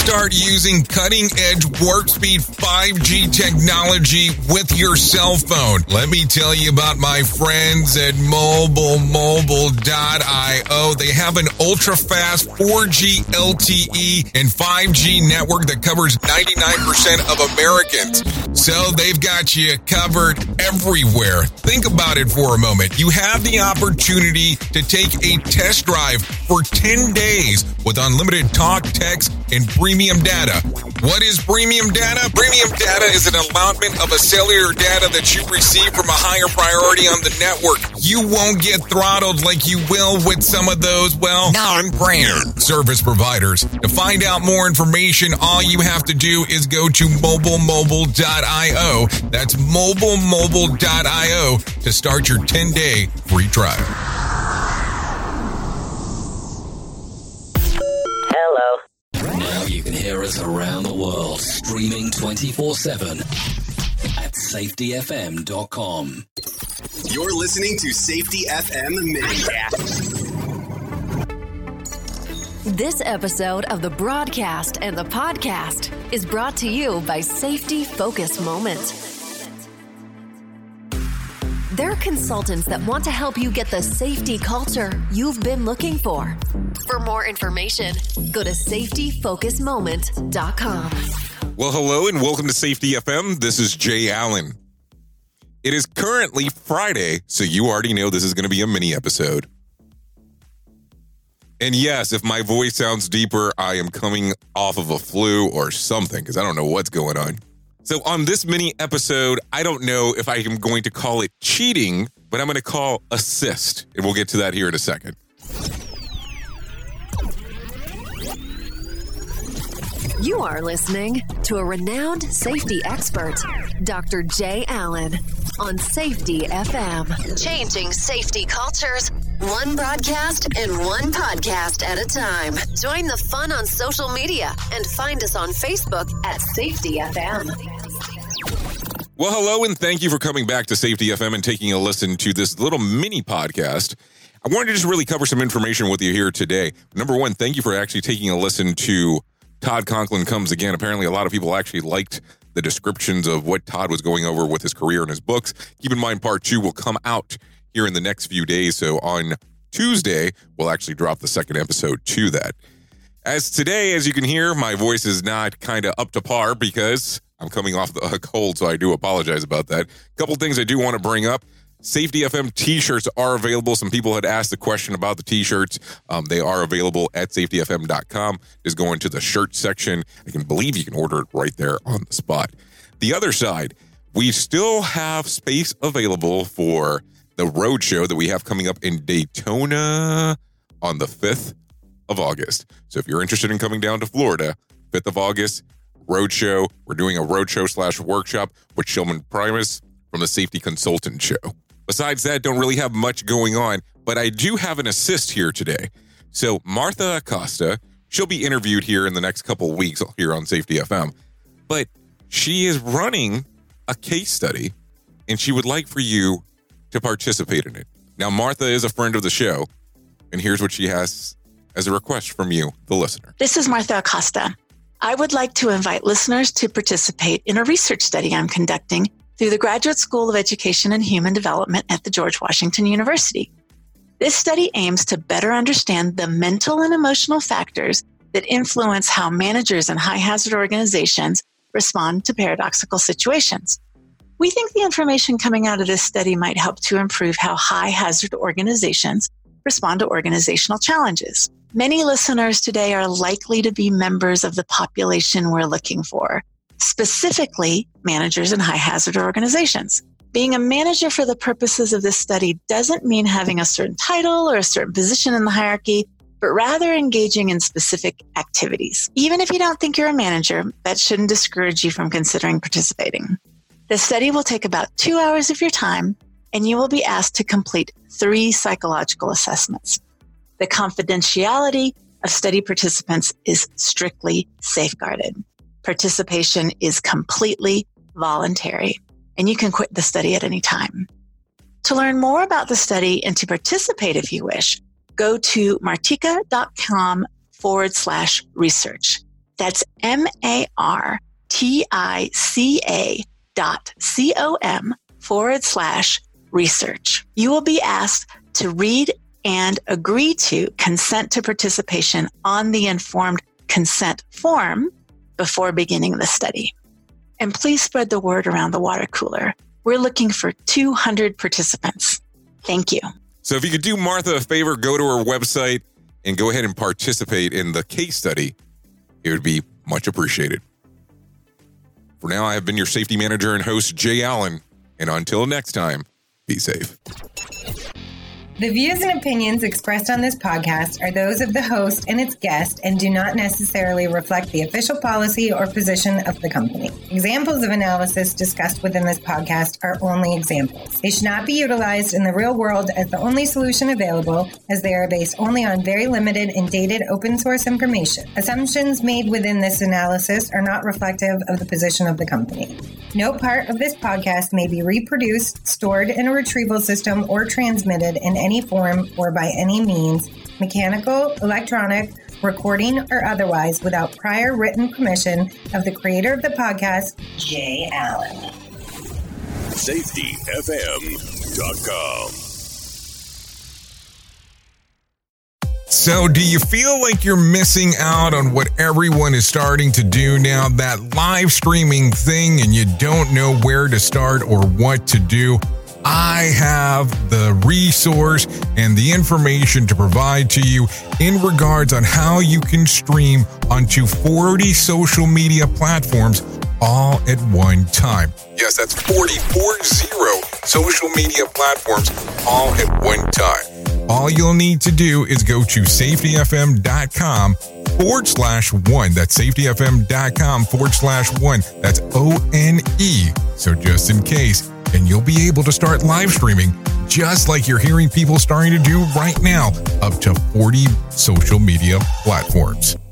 start using cutting-edge warp speed 5G technology with your cell phone. Let me tell you about my friends at MobileMobile.io. They have an ultra-fast 4G LTE and 5G network that covers 99% of Americans. So they've got you covered everywhere. Think about it for a moment. You have the opportunity to take a test drive for 10 days with unlimited talk, text, and premium data. What is premium data? Premium data is an allotment of a cellular data that you receive from a higher priority on the network. You won't get throttled like you will with some of those, non-brand service providers. To find out more information, all you have to do is go to MobileMobile.io. That's MobileMobile.io to start your 10-day free trial. Hello. Now you can hear us around the world, streaming 24/7 at safetyfm.com. You're listening to Safety FM Mini. This episode of the broadcast and the podcast is brought to you by Safety Focus Moment. They're consultants that want to help you get the safety culture you've been looking for. For more information, go to safetyfocusmoment.com. Well, hello and welcome to Safety FM. This is Jay Allen. It is currently Friday, so you already know this is going to be a mini episode. And yes, if my voice sounds deeper, I am coming off of a flu or something because I don't know what's going on. So on this mini episode, I don't know if I am going to call it cheating, but I'm going to call assist. And we'll get to that here in a second. You are listening to a renowned safety expert, Dr. Jay Allen, on Safety FM. Changing safety cultures, one broadcast and one podcast at a time. Join the fun on social media and find us on Facebook at Safety FM. Well, hello, and thank you for coming back to Safety FM and taking a listen to this little mini podcast. I wanted to just really cover some information with you here today. Number one, thank you for actually taking a listen to Todd Conklin Comes Again. Apparently, a lot of people actually liked the descriptions of what Todd was going over with his career and his books. Keep in mind, part 2 will come out here in the next few days. So on Tuesday, we'll actually drop the second episode to that. As today, as you can hear, my voice is not kind of up to par because I'm coming off a cold, so I do apologize about that. A couple things I do want to bring up. Safety FM t-shirts are available. Some people had asked the question about the t-shirts. They are available at safetyfm.com. Just go into the shirt section. I can believe you can order it right there on the spot. The other side, we still have space available for the road show that we have coming up in Daytona on the 5th of August. So if you're interested in coming down to Florida, 5th of August, road show. We're doing a road show / workshop with Shilman Primus from the Safety Consultant Show. Besides that, don't really have much going on, but I do have an assist here today. So Martha Acosta, she'll be interviewed here in the next couple of weeks here on Safety FM, but she is running a case study and she would like for you to participate in it. Now, Martha is a friend of the show, and here's what she has as a request from you, the listener. This is Martha Acosta. I would like to invite listeners to participate in a research study I'm conducting through the Graduate School of Education and Human Development at the George Washington University. This study aims to better understand the mental and emotional factors that influence how managers in high-hazard organizations respond to paradoxical situations. We think the information coming out of this study might help to improve how high-hazard organizations respond to organizational challenges. Many listeners today are likely to be members of the population we're looking for, specifically managers in high-hazard organizations. Being a manager for the purposes of this study doesn't mean having a certain title or a certain position in the hierarchy, but rather engaging in specific activities. Even if you don't think you're a manager, that shouldn't discourage you from considering participating. The study will take about 2 hours of your time, and you will be asked to complete 3 psychological assessments. The confidentiality of study participants is strictly safeguarded. Participation is completely voluntary, and you can quit the study at any time. To learn more about the study and to participate if you wish, go to martika.com/research. That's martica.com/research. You will be asked to read and agree to consent to participation on the informed consent form before beginning the study. And please spread the word around the water cooler. We're looking for 200 participants. Thank you. So if you could do Martha a favor, go to her website and go ahead and participate in the case study. It would be much appreciated. For now, I have been your safety manager and host, Jay Allen. And until next time, be safe. The views and opinions expressed on this podcast are those of the host and its guest and do not necessarily reflect the official policy or position of the company. Examples of analysis discussed within this podcast are only examples. They should not be utilized in the real world as the only solution available, as they are based only on very limited and dated open source information. Assumptions made within this analysis are not reflective of the position of the company. No part of this podcast may be reproduced, stored in a retrieval system, or transmitted in any form or by any means, mechanical, electronic, recording, or otherwise, without prior written permission of the creator of the podcast, Jay Allen. SafetyFM.com. So do you feel like you're missing out on what everyone is starting to do now, that live streaming thing, and you don't know where to start or what to do? I have the resource and the information to provide to you in regards on how you can stream onto 40 social media platforms all at one time. Yes, that's 40 social media platforms all at one time. All you'll need to do is go to safetyfm.com/1. That's safetyfm.com/1. That's ONE. So just in case, and you'll be able to start live streaming just like you're hearing people starting to do right now, up to 40 social media platforms.